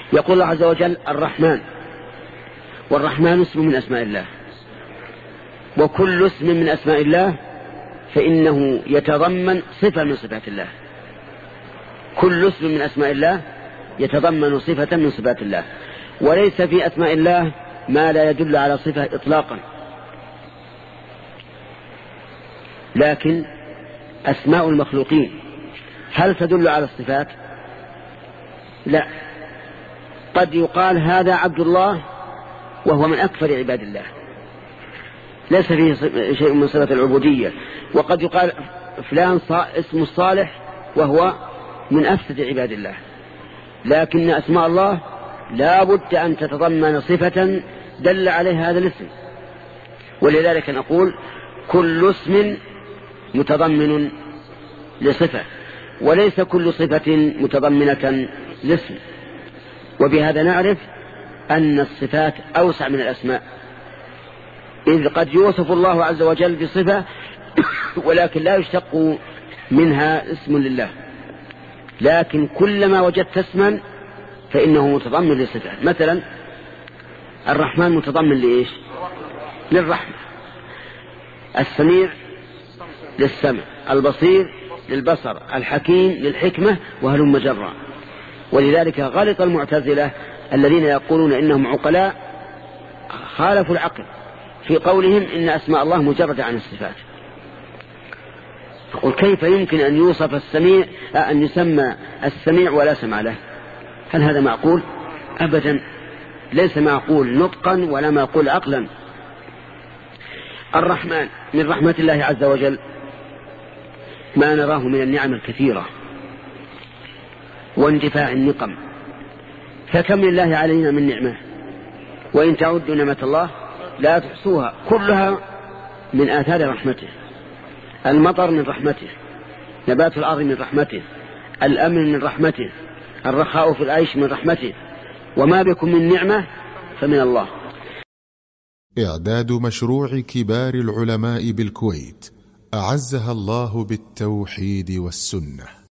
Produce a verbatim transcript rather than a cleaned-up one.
يقول الله عز وجل الرحمن، والرحمن اسم من أسماء الله، وكل اسم من أسماء الله فإنه يتضمن صفة من صفات الله. كل اسم من أسماء الله يتضمن صفة من صفات الله، وليس في أسماء الله ما لا يدل على صفة إطلاقا، لكن أسماء المخلوقين هل تدل على الصفات؟ لا. قد يقال هذا عبد الله وهو من أكثر عباد الله، ليس فيه شيء من صفة العبودية. وقد يقال فلان اسم الصالح وهو من أفسد عباد الله، لكن أسماء الله لا بد أن تتضمن صفة دل عليها هذا الاسم. ولذلك نقول كل اسم متضمن لصفة، وليس كل صفة متضمنة لاسم. وبهذا نعرف أن الصفات أوسع من الأسماء، إذ قد يوصف الله عز وجل بصفة ولكن لا يشتق منها اسم لله، لكن كلما وجدت اسما فإنه متضمن لصفة. مثلا الرحمن متضمن لإيش؟ للرحمة. السميع للسمع، البصير للبصر، الحكيم للحكمة، وهلم جرا. ولذلك غلط المعتزلة الذين يقولون إنهم عقلاء، خالفوا العقل في قولهم إن أسماء الله مجردة عن الصفات. تقول كيف يمكن أن يوصف السميع أن يسمى السميع ولا سمع له؟ هل هذا معقول؟ أبدا، ليس معقول نطقا ولا معقول عقلا. الرحمن من رحمة الله عز وجل ما نراه من النعم الكثيرة واندفاع النقم، فكم لله علينا من نعمة، وإن تعدوا نعمة الله لا تحصوها، كلها من آثار رحمته. المطر من رحمته، نبات الأرض من رحمته، الأمن من رحمته، الرخاء في العيش من رحمته، وما بكم من نعمة فمن الله. إعداد مشروع كبار العلماء بالكويت أعزها الله بالتوحيد والسنة.